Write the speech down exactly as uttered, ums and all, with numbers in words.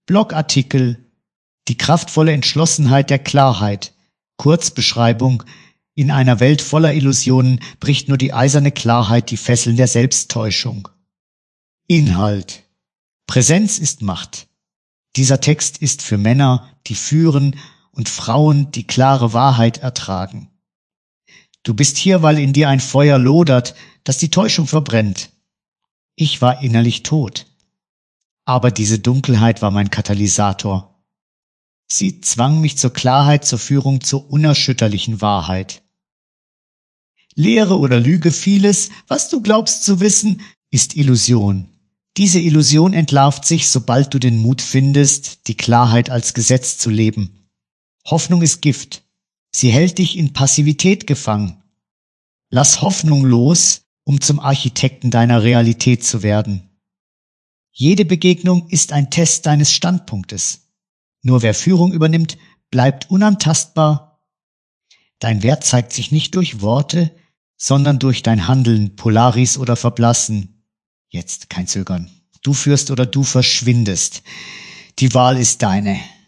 Blogartikel, die kraftvolle Entschlossenheit der Klarheit, Kurzbeschreibung, in einer Welt voller Illusionen bricht nur die eiserne Klarheit die Fesseln der Selbsttäuschung. Inhalt: Präsenz ist Macht. Dieser Text ist für Männer, die führen, und Frauen, die klare Wahrheit ertragen. Du bist hier, weil in dir ein Feuer lodert, das die Täuschung verbrennt. Ich war innerlich tot. Aber diese Dunkelheit war mein Katalysator. Sie zwang mich zur Klarheit, zur Führung, zur unerschütterlichen Wahrheit. Lehre oder Lüge, vieles, was du glaubst zu wissen, ist Illusion. Diese Illusion entlarvt sich, sobald du den Mut findest, die Klarheit als Gesetz zu leben. Hoffnung ist Gift. Sie hält dich in Passivität gefangen. Lass Hoffnung los, um zum Architekten deiner Realität zu werden. Jede Begegnung ist ein Test deines Standpunktes. Nur wer Führung übernimmt, bleibt unantastbar. Dein Wert zeigt sich nicht durch Worte, sondern durch dein Handeln, Polaris oder Verblassen. Jetzt kein Zögern. Du führst oder du verschwindest. Die Wahl ist deine.